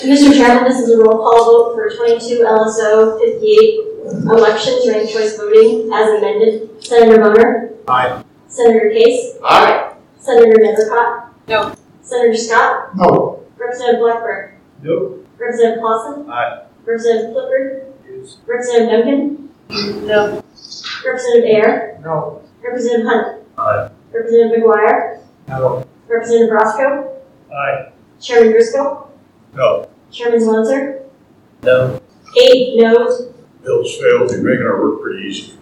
Mr. Chairman, this is a roll call vote for 22 LSO 58 elections, ranked choice voting as amended. Senator Bonner? Aye. Senator Case? Aye. Senator Nethercott? No. Senator Scott? No. Representative Blackburn? No. Representative Clausen? Aye. Representative Clifford? Yes. Representative Duncan? No. Representative Ayer? No. Representative Hunt? Aye. Representative McGuire? No. Representative Roscoe? Aye. Chairman Driscoll? No. Chairman Zwanzer? No. 8 noes. Bill's failed. You're making our work pretty easy.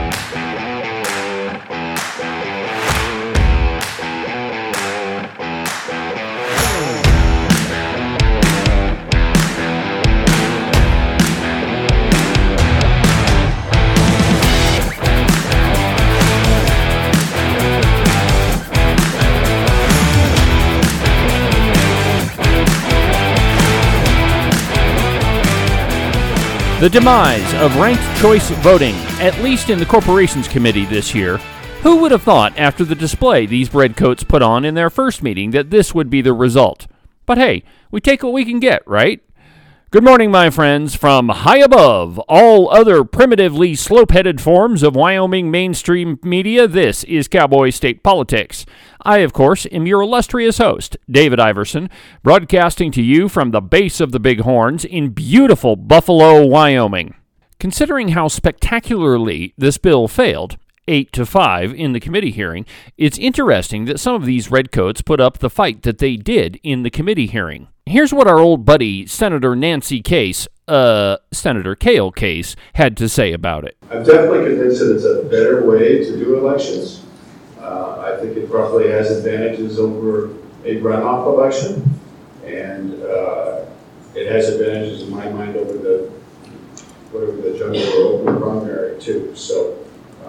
The demise of ranked choice voting, at least in the Corporations Committee this year. Who would have thought after the display these redcoats put on in their first meeting that this would be the result? But hey, we take what we can get, right? Good morning, my friends, from high above all other primitively slope-headed forms of Wyoming mainstream media. This is Cowboy State Politics. I, of course, am your illustrious host, David Iverson, broadcasting to you from the base of the Bighorns in beautiful Buffalo, Wyoming. Considering how spectacularly this bill failed, 8-5 in the committee hearing, it's interesting that some of these redcoats put up the fight that they did in the committee hearing. Here's what our old buddy, Senator Nancy Case, Senator Cale Case, had to say about it. I'm definitely convinced that it's a better way to do elections. I think it probably has advantages over a runoff election, and it has advantages in my mind over the general or open primary too. So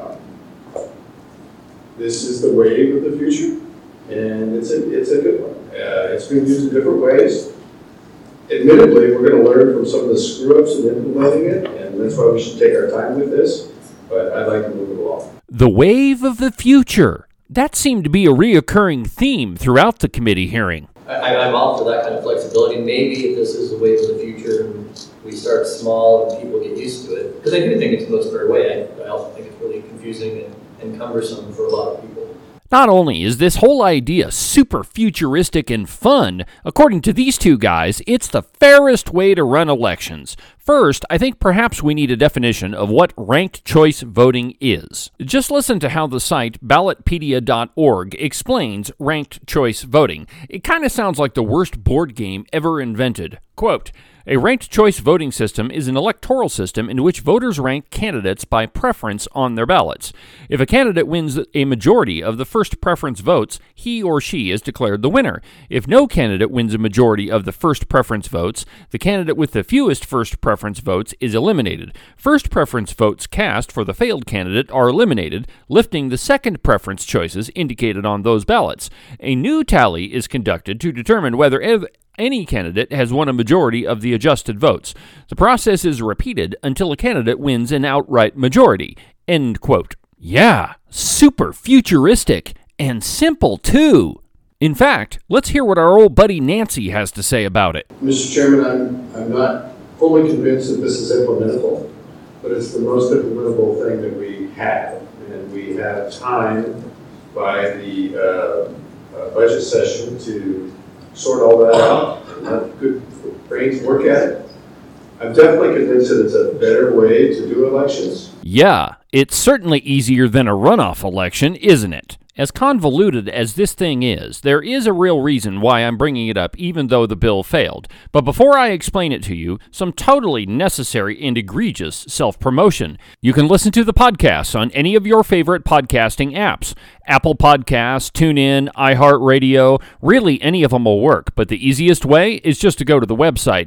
this is the wave of the future, and it's a good one. It's been used in different ways. Admittedly, we're going to learn from some of the screw-ups in implementing it, and that's why we should take our time with this, but I'd like to move it along. The wave of the future. That seemed to be a reoccurring theme throughout the committee hearing. I'm all for that kind of flexibility. Maybe if this is the wave of the future and we start small and people get used to it, because I do think it's the most fair way. I also think it's really confusing and cumbersome for a lot of people. Not only is this whole idea super futuristic and fun, according to these two guys, it's the fairest way to run elections. First, I think perhaps we need a definition of what ranked choice voting is. Just listen to how the site ballotpedia.org explains ranked choice voting. It kind of sounds like the worst board game ever invented. Quote, a ranked choice voting system is an electoral system in which voters rank candidates by preference on their ballots. If a candidate wins a majority of the first preference votes, he or she is declared the winner. If no candidate wins a majority of the first preference votes, the candidate with the fewest first preference votes is eliminated. First preference votes cast for the failed candidate are eliminated, lifting the second preference choices indicated on those ballots. A new tally is conducted to determine whether any candidate has won a majority of the adjusted votes. The process is repeated until a candidate wins an outright majority. End quote. Yeah, super futuristic and simple too. In fact, let's hear what our old buddy Nancy has to say about it. Mr. Chairman, I'm not fully convinced that this is implementable, but it's the most implementable thing that we have. And we have time by the budget session to sort all that out and let good brains work at it. I'm definitely convinced that it's a better way to do elections. Yeah, it's certainly easier than a runoff election, isn't it? As convoluted as this thing is, there is a real reason why I'm bringing it up even though the bill failed. But before I explain it to you, some totally necessary and egregious self-promotion. You can listen to the podcast on any of your favorite podcasting apps. Apple Podcasts, TuneIn, iHeartRadio, really any of them will work. But the easiest way is just to go to the website,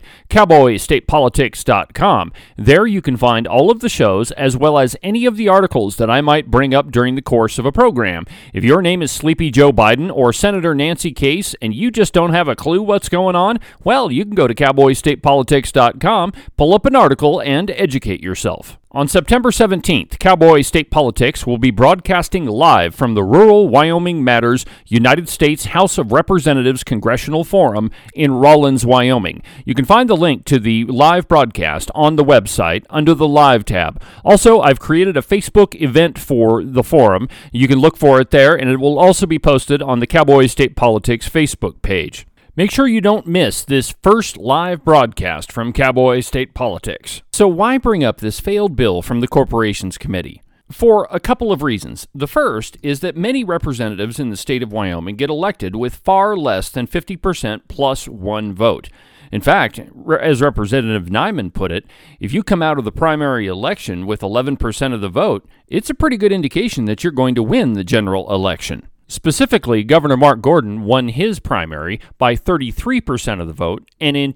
cowboystatepolitics.com. There you can find all of the shows as well as any of the articles that I might bring up during the course of a program. If your name is Sleepy Joe Biden or Senator Nancy Case and you just don't have a clue what's going on, well, you can go to cowboystatepolitics.com, pull up an article, and educate yourself. On September 17th, Cowboy State Politics will be broadcasting live from the Rural Wyoming Matters United States House of Representatives Congressional Forum in Rawlins, Wyoming. You can find the link to the live broadcast on the website under the Live tab. Also, I've created a Facebook event for the forum. You can look for it there, and it will also be posted on the Cowboy State Politics Facebook page. Make sure you don't miss this first live broadcast from Cowboy State Politics. So why bring up this failed bill from the Corporations Committee? For a couple of reasons. The first is that many representatives in the state of Wyoming get elected with far less than 50% plus one vote. In fact, as Representative Nyman put it, if you come out of the primary election with 11% of the vote, it's a pretty good indication that you're going to win the general election. Specifically, Governor Mark Gordon won his primary by 33% of the vote, and in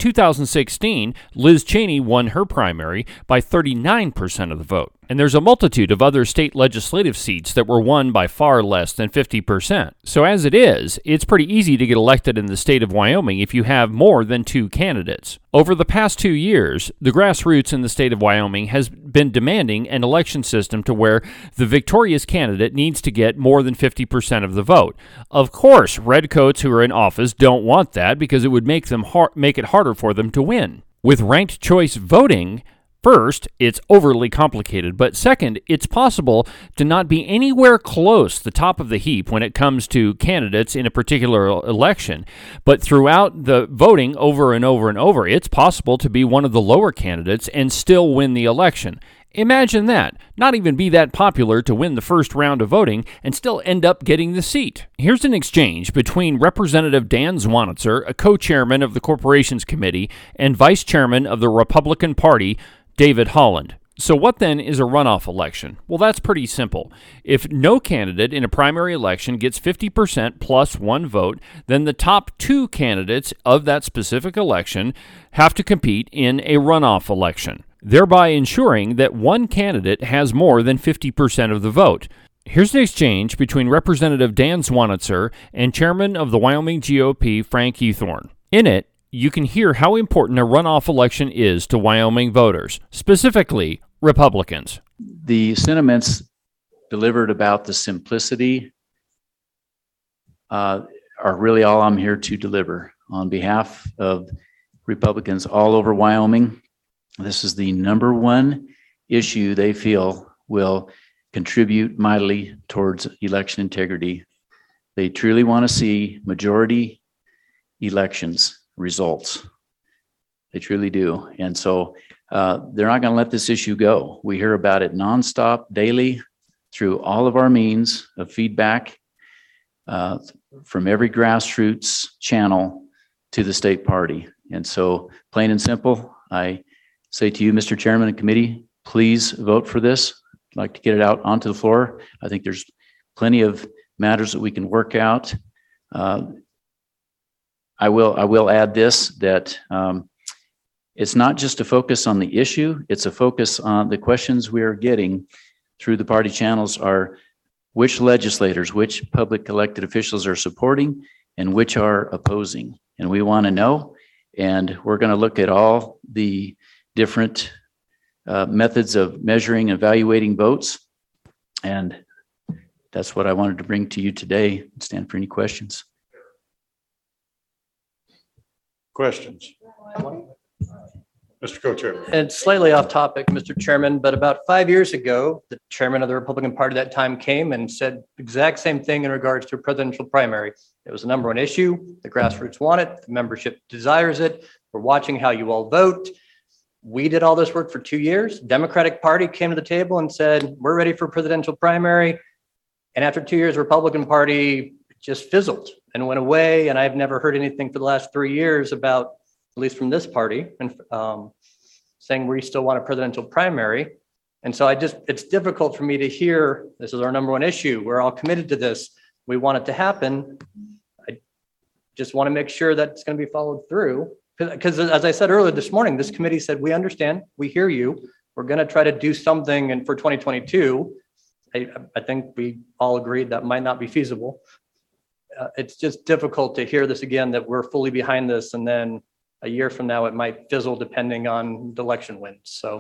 2016, Liz Cheney won her primary by 39% of the vote. And there's a multitude of other state legislative seats that were won by far less than 50%. So as it is, it's pretty easy to get elected in the state of Wyoming if you have more than two candidates. Over the past 2 years, the grassroots in the state of Wyoming has been demanding an election system to where the victorious candidate needs to get more than 50% of the vote. Of course, redcoats who are in office don't want that because it would make it harder for them to win. With ranked choice voting, first, it's overly complicated, but second, it's possible to not be anywhere close the top of the heap when it comes to candidates in a particular election. But throughout the voting over and over and over, it's possible to be one of the lower candidates and still win the election. Imagine that. Not even be that popular to win the first round of voting and still end up getting the seat. Here's an exchange between Representative Dan Zwanitzer, a co-chairman of the Corporations Committee, and vice chairman of the Republican Party, David Holland. So what then is a runoff election? Well, that's pretty simple. If no candidate in a primary election gets 50% plus one vote, then the top two candidates of that specific election have to compete in a runoff election, thereby ensuring that one candidate has more than 50% of the vote. Here's an exchange between Representative Dan Zwanitzer and Chairman of the Wyoming GOP, Frank Euthorn. In it, you can hear how important a runoff election is to Wyoming voters, specifically Republicans. The sentiments delivered about the simplicity are really all I'm here to deliver. On behalf of Republicans all over Wyoming, this is the number one issue they feel will contribute mightily towards election integrity. They truly want to see majority elections results. They truly do. And so they're not going to let this issue go. We hear about it nonstop, daily, through all of our means of feedback from every grassroots channel to the state party. And so, plain and simple, I say to you, Mr. Chairman and committee, please vote for this. I'd like to get it out onto the floor. I think there's plenty of matters that we can work out. I will add this, that it's not just a focus on the issue, it's a focus on the questions we are getting through the party channels are which legislators, which public elected officials are supporting and which are opposing. And we want to know, and we're going to look at all the different methods of measuring and evaluating votes. And that's what I wanted to bring to you today. Stand for any questions. Questions? Mr. Co-Chairman. And slightly off topic, Mr. Chairman, but about 5 years ago, the chairman of the Republican Party at that time came and said the exact same thing in regards to a presidential primary. It was the number one issue. The grassroots want it. The membership desires it. We're watching how you all vote. We did all this work for 2 years. Democratic Party came to the table and said, we're ready for a presidential primary. And after 2 years, Republican Party just fizzled and went away. And I've never heard anything for the last 3 years about, at least from this party, and saying we still want a presidential primary. And so it's difficult for me to hear, this is our number one issue. We're all committed to this. We want it to happen. I just want to make sure that it's going to be followed through. Because as I said earlier this morning, this committee said, we understand, we hear you. We're going to try to do something. And for 2022, I think we all agreed that might not be feasible. It's just difficult to hear this again, that we're fully behind this. And then a year from now, it might fizzle depending on the election wins. So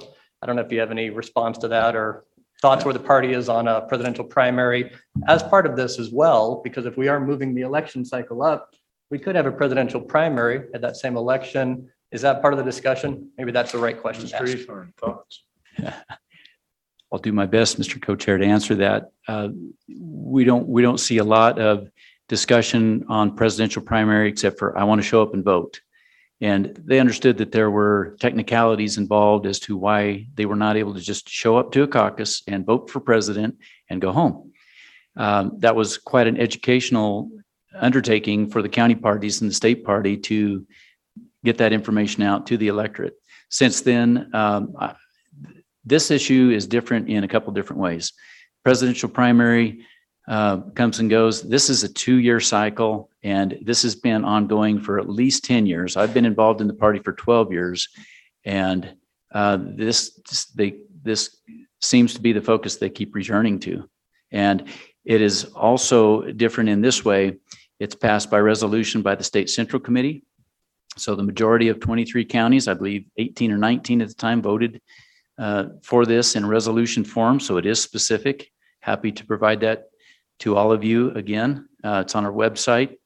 I don't know if you have any response to that or thoughts where the party is on a presidential primary as part of this as well, because if we are moving the election cycle up, we could have a presidential primary at that same election. Is that part of the discussion? Maybe that's the right question to ask. Thoughts? I'll do my best, Mr. Co-Chair, to answer that. We don't see a lot of discussion on presidential primary except for I want to show up and vote. And they understood that there were technicalities involved as to why they were not able to just show up to a caucus and vote for president and go home. That was quite an educational undertaking for the county parties and the state party to get that information out to the electorate. Since then, this issue is different in a couple different ways. Presidential primary comes and goes. This is a 2-year cycle, and this has been ongoing for at least 10 years. I've been involved in the party for 12 years, and this seems to be the focus they keep returning to. And it is also different in this way. It's passed by resolution by the State Central Committee. So the majority of 23 counties, I believe 18 or 19 at the time, voted for this in resolution form. So it is specific. Happy to provide that to all of you again. It's on our website,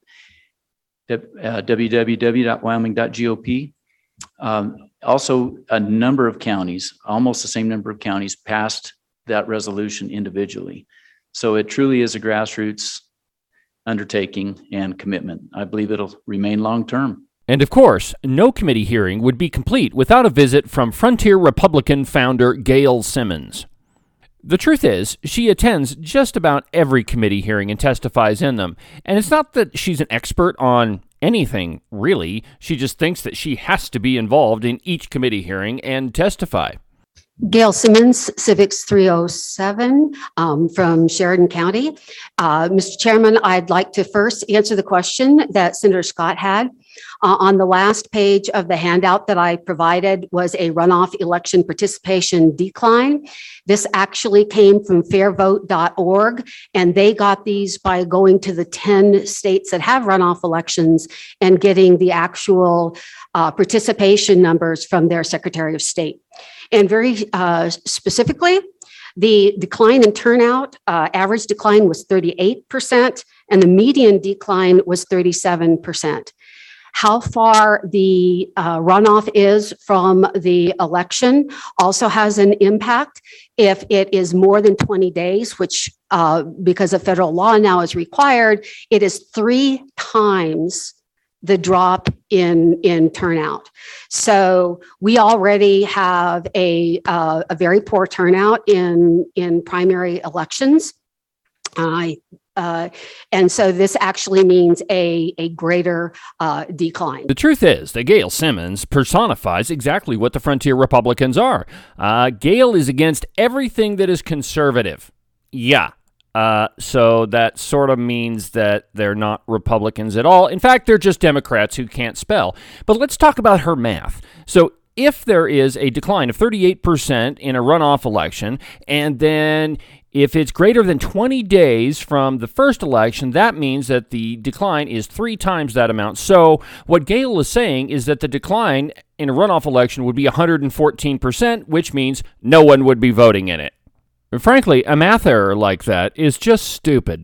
www.wyoming.gop. Also, a number of counties, almost the same number of counties, passed that resolution individually. So it truly is a grassroots undertaking and commitment. I believe it'll remain long-term. And of course, no committee hearing would be complete without a visit from Frontier Republican founder Gail Simmons. The truth is, she attends just about every committee hearing and testifies in them. And it's not that she's an expert on anything, really. She just thinks that she has to be involved in each committee hearing and testify. Gail Simmons, Civics 307 from Sheridan County. Mr. Chairman, I'd like to first answer the question that Senator Scott had. On the last page of the handout that I provided was a runoff election participation decline. This actually came from fairvote.org, and they got these by going to the 10 states that have runoff elections and getting the actual participation numbers from their Secretary of State. And very specifically, the decline in turnout, average decline was 38%, and the median decline was 37%. How far the runoff is from the election also has an impact. If it is more than 20 days, which because of federal law now is required, it is 3 times the drop in turnout. So we already have a very poor turnout in primary elections. And so this actually means a greater decline. The truth is that Gail Simmons personifies exactly what the Frontier Republicans are. Gail is against everything that is conservative. Yeah. So that sort of means that they're not Republicans at all. In fact, they're just Democrats who can't spell. But let's talk about her math. So if there is a decline of 38% in a runoff election, and then if it's greater than 20 days from the first election, that means that the decline is 3 times that amount. So what Gail is saying is that the decline in a runoff election would be 114%, which means no one would be voting in it. And frankly, a math error like that is just stupid.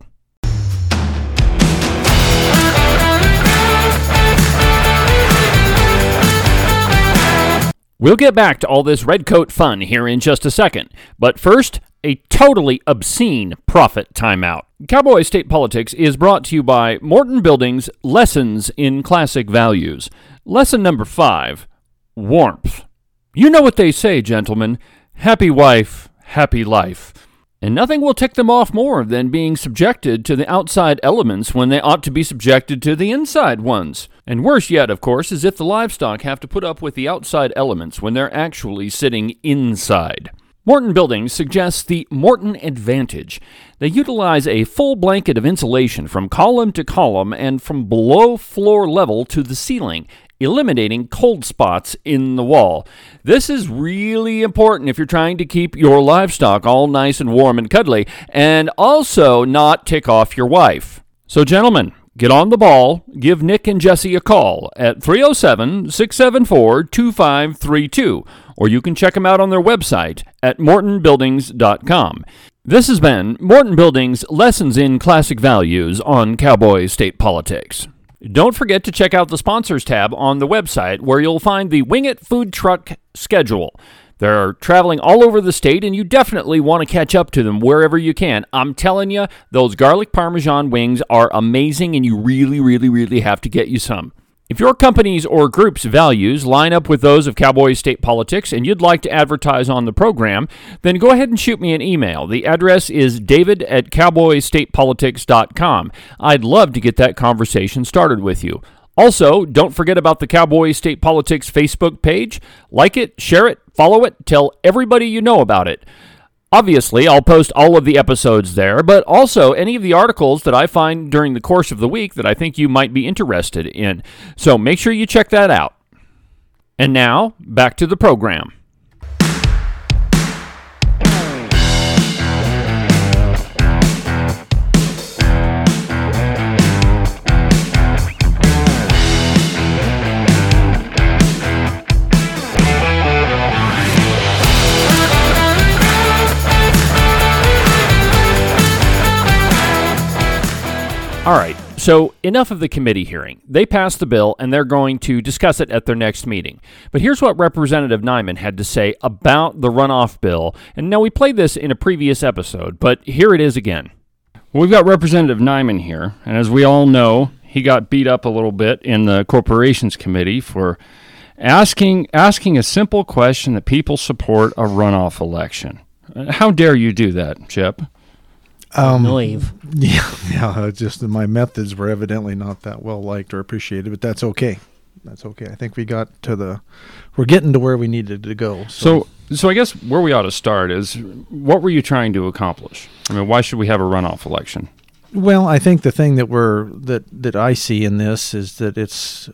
We'll get back to all this redcoat fun here in just a second. But first, a totally obscene profit timeout. Cowboy State Politics is brought to you by Morton Building's Lessons in Classic Values. Lesson number 5, warmth. You know what they say, gentlemen. Happy wife, happy life. And nothing will tick them off more than being subjected to the outside elements when they ought to be subjected to the inside ones. And worse yet, of course, is if the livestock have to put up with the outside elements when they're actually sitting inside. Morton Buildings suggests the Morton Advantage. They utilize a full blanket of insulation from column to column and from below floor level to the ceiling, eliminating cold spots in the wall. This is really important if you're trying to keep your livestock all nice and warm and cuddly, and also not tick off your wife. So gentlemen, Get on the ball. Give Nick and Jesse a call at 307-674-2532, or you can check them out on their website at mortonbuildings.com. This has been Morton Buildings Lessons in Classic Values on Cowboy State Politics. Don't forget to check out the sponsors tab on the website, where you'll find the Wing It food truck schedule. They're traveling all over the state, and you definitely want to catch up to them wherever you can. I'm telling you, those garlic parmesan wings are amazing, and you really, really, really have to get you some. If your company's or group's values line up with those of Cowboy State Politics and you'd like to advertise on the program, then go ahead and shoot me an email. The address is david@cowboystatepolitics.com. I'd love to get that conversation started with you. Also, don't forget about the Cowboy State Politics Facebook page. Like it, share it, follow it, tell everybody you know about it. Obviously, I'll post all of the episodes there, but also any of the articles that I find during the course of the week that I think you might be interested in. So make sure you check that out. And now, back to the program. All right, so enough of the committee hearing. They passed the bill, and they're going to discuss it at their next meeting. But here's what Representative Nyman had to say about the runoff bill. And now, we played this in a previous episode, but here it is again. We've got Representative Nyman here, and as we all know, he got beat up a little bit in the Corporations Committee for asking a simple question that people support a runoff election. How dare you do that, Chip? Naive. Yeah, just my methods were evidently not that well liked or appreciated, but that's okay. That's okay. I think we're getting to where we needed to go. So I guess where we ought to start is, what were you trying to accomplish? I mean, why should we have a runoff election? Well, I think the thing that I see in this is that it's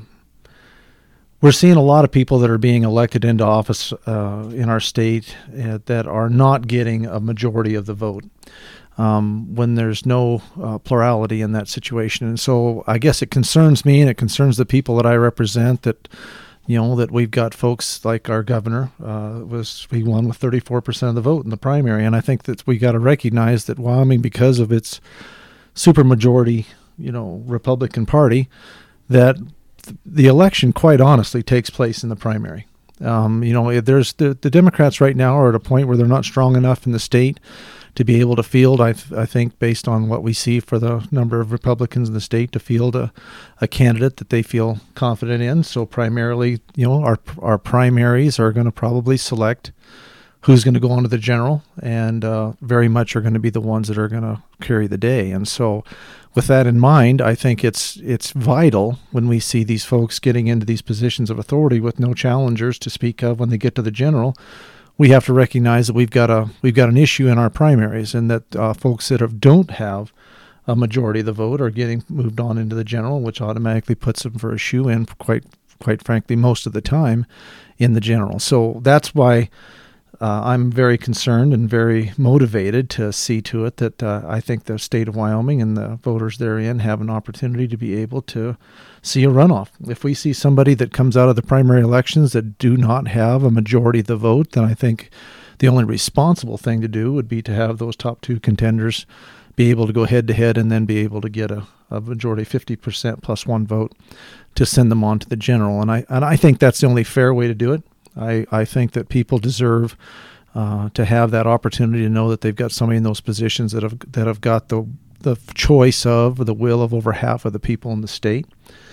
we're seeing a lot of people that are being elected into office in our state that are not getting a majority of the vote. When there's no plurality in that situation. And so I guess it concerns me, and it concerns the people that I represent, that we've got folks like our governor, he won with 34% of the vote in the primary. And I think that we got to recognize that Wyoming, because of its supermajority, Republican Party, that the election, quite honestly, takes place in the primary. There's the Democrats right now are at a point where they're not strong enough in the state to be able to field, I think, based on what we see for the number of Republicans in the state, to field a candidate that they feel confident in. So primarily, our primaries are going to probably select who's going to go on to the general, and very much are going to be the ones that are going to carry the day. And so with that in mind, I think it's vital when we see these folks getting into these positions of authority with no challengers to speak of when they get to the general. We have to recognize that we've got an issue in our primaries, and that folks that don't have a majority of the vote are getting moved on into the general, which automatically puts them for a shoe-in, quite frankly, most of the time in the general. So that's why I'm very concerned and very motivated to see to it that I think the state of Wyoming and the voters therein have an opportunity to be able to see a runoff. If we see somebody that comes out of the primary elections that do not have a majority of the vote, then I think the only responsible thing to do would be to have those top two contenders be able to go head-to-head and then be able to get a majority, 50% plus one vote, to send them on to the general. And I think that's the only fair way to do it. I think that people deserve to have that opportunity to know that they've got somebody in those positions that have got the choice of, or the will of, over half of the people in the state.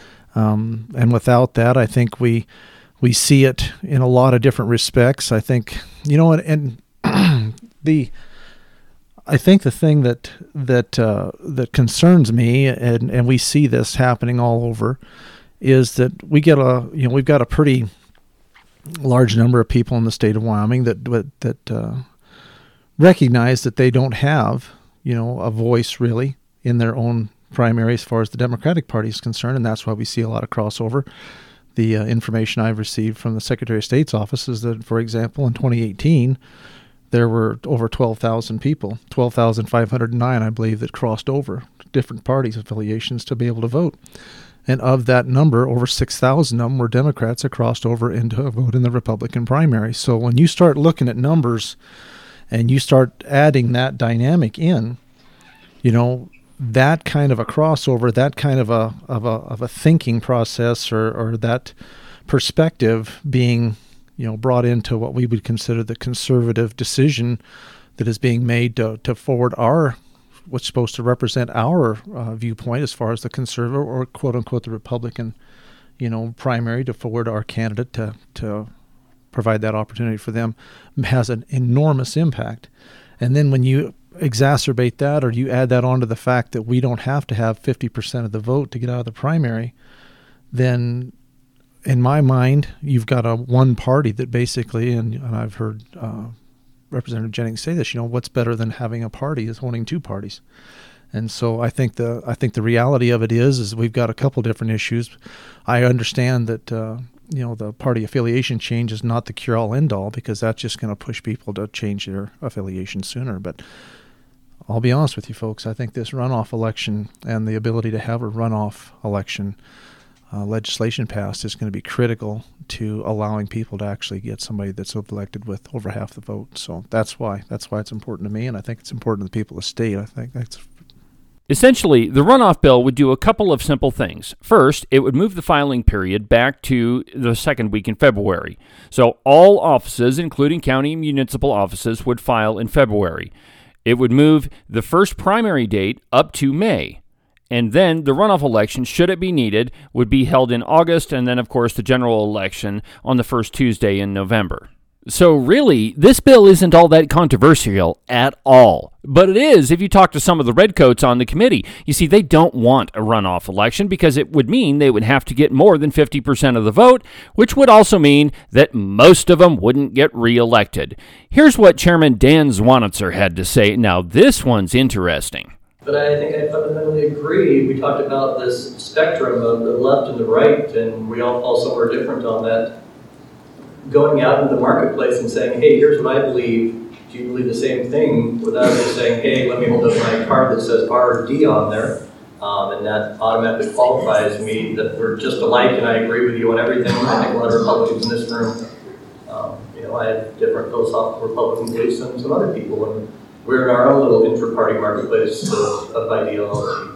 And without that, I think we see it in a lot of different respects. I think, and I think the thing that concerns me, and we see this happening all over, is that we've got a pretty large number of people in the state of Wyoming that recognize that they don't have, a voice really in their own primary as far as the Democratic Party is concerned, and that's why we see a lot of crossover. The information I've received from the Secretary of State's office is that, for example, in 2018, there were over 12,000 people, 12,509, I believe, that crossed over different parties' affiliations to be able to vote. And of that number, over 6,000 of them were Democrats that crossed over into a vote in the Republican primary. So when you start looking at numbers and you start adding that dynamic in, that kind of a crossover, that kind of a thinking process or that perspective being, brought into what we would consider the conservative decision that is being made to forward what's supposed to represent our viewpoint as far as the conservative or quote unquote the Republican, primary, to forward our candidate to provide that opportunity for them, has an enormous impact. And then when you exacerbate that, or you add that onto the fact that we don't have to have 50% of the vote to get out of the primary, then in my mind, you've got one party that basically, and I've heard Representative Jennings say this, what's better than having a party is owning two parties. And so I think the reality of it is we've got a couple different issues. I understand that the party affiliation change is not the cure-all end-all, because that's just going to push people to change their affiliation sooner. But I'll be honest with you folks, I think this runoff election and the ability to have a runoff election legislation passed is going to be critical to allowing people to actually get somebody that's elected with over half the vote. So that's why it's important to me, and I think it's important to the people of the state. I think that's essentially, the runoff bill would do a couple of simple things. First, it would move the filing period back to the second week in February. So all offices, including county and municipal offices, would file in February. It would move the first primary date up to May. And then the runoff election, should it be needed, would be held in August, and then, of course, the general election on the first Tuesday in November. So really, this bill isn't all that controversial at all. But it is if you talk to some of the redcoats on the committee. You see, they don't want a runoff election because it would mean they would have to get more than 50% of the vote, which would also mean that most of them wouldn't get reelected. Here's what Chairman Dan Zwanitzer had to say. Now, this one's interesting. But I think I fundamentally agree. We talked about this spectrum of the left and the right, and we all fall somewhere different on that. Going out into the marketplace and saying, hey, here's what I believe. Do you believe the same thing? Without just saying, hey, let me hold up my card that says R or D on there. And that automatically qualifies me that we're just alike and I agree with you on everything. I think a lot of Republicans in this room, I have different philosophical Republican beliefs than some other people. And we're in our own little inter-party marketplace of ideology.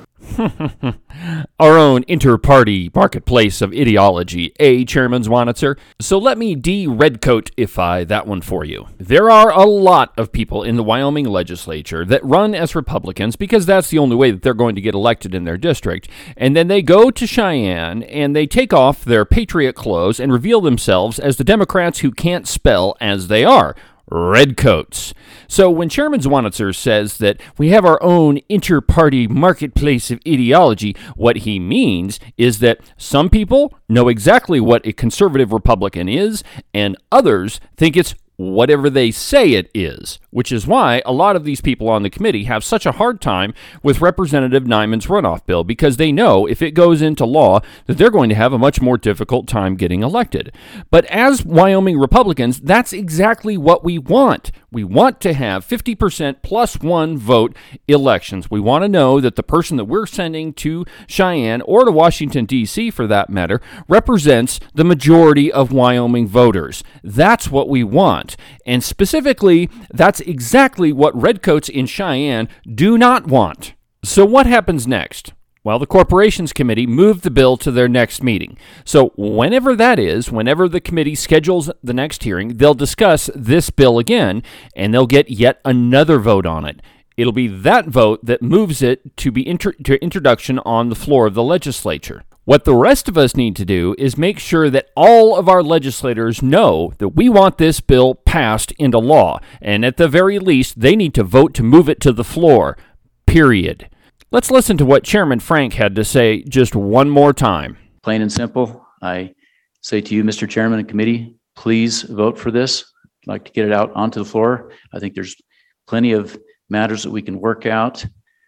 Our own inter-party marketplace of ideology, Chairman Zwanitzer? So let me de-redcoat-ify that one for you. There are a lot of people in the Wyoming legislature that run as Republicans because that's the only way that they're going to get elected in their district. And then they go to Cheyenne and they take off their patriot clothes and reveal themselves as the Democrats who can't spell as they are. Redcoats. So when Chairman Zwanitzer says that we have our own inter-party marketplace of ideology, what he means is that some people know exactly what a conservative Republican is, and others think it's whatever they say it is, which is why a lot of these people on the committee have such a hard time with Representative Nyman's runoff bill, because they know if it goes into law that they're going to have a much more difficult time getting elected. But as Wyoming Republicans, that's exactly what we want. We want to have 50% plus one vote elections. We want to know that the person that we're sending to Cheyenne, or to Washington, D.C. for that matter, represents the majority of Wyoming voters. That's what we want. And specifically, that's exactly what redcoats in Cheyenne do not want. So what happens next? Well, the Corporations Committee moved the bill to their next meeting. So whenever that is, whenever the committee schedules the next hearing, they'll discuss this bill again, and they'll get yet another vote on it. It'll be that vote that moves it to be to introduction on the floor of the legislature. What the rest of us need to do is make sure that all of our legislators know that we want this bill passed into law, and at the very least, they need to vote to move it to the floor, period. Let's listen to what Chairman Frank had to say just one more time. Plain and simple, I say to you, Mr. Chairman and committee, please vote for this. I'd like to get it out onto the floor. I think there's plenty of matters that we can work out.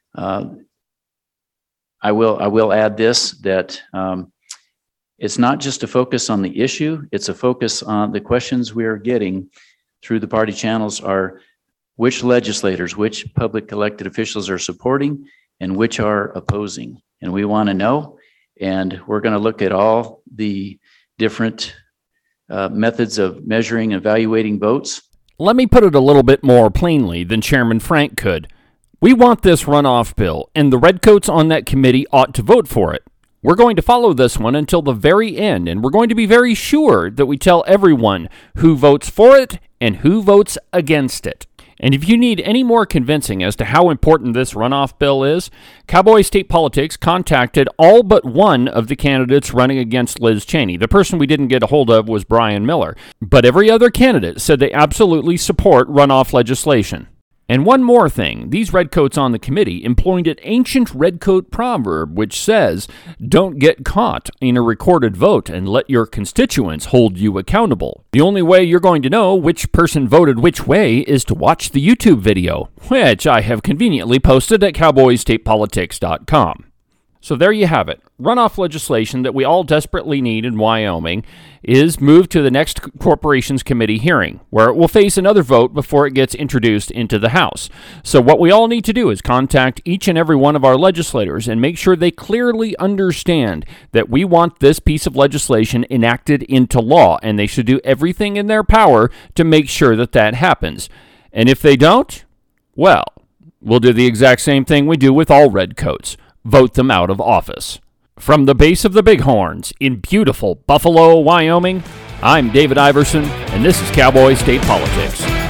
I will add this, that it's not just a focus on the issue, it's a focus on the questions we are getting through the party channels are which legislators, which public elected officials are supporting and which are opposing. And we want to know, and we're going to look at all the different methods of measuring and evaluating votes. Let me put it a little bit more plainly than Chairman Frank could. We want this runoff bill, and the redcoats on that committee ought to vote for it. We're going to follow this one until the very end, and we're going to be very sure that we tell everyone who votes for it and who votes against it. And if you need any more convincing as to how important this runoff bill is, Cowboy State Politics contacted all but one of the candidates running against Liz Cheney. The person we didn't get a hold of was Brian Miller. But every other candidate said they absolutely support runoff legislation. And one more thing, these redcoats on the committee employed an ancient redcoat proverb which says, "Don't get caught in a recorded vote and let your constituents hold you accountable." The only way you're going to know which person voted which way is to watch the YouTube video, which I have conveniently posted at cowboystatepolitics.com. So there you have it. Runoff legislation that we all desperately need in Wyoming is moved to the next Corporations Committee hearing, where it will face another vote before it gets introduced into the House. So what we all need to do is contact each and every one of our legislators and make sure they clearly understand that we want this piece of legislation enacted into law, and they should do everything in their power to make sure that that happens. And if they don't, well, we'll do the exact same thing we do with all redcoats. Vote them out of office. From the base of the Bighorns in beautiful Buffalo, Wyoming, I'm David Iverson, and this is Cowboy State Politics.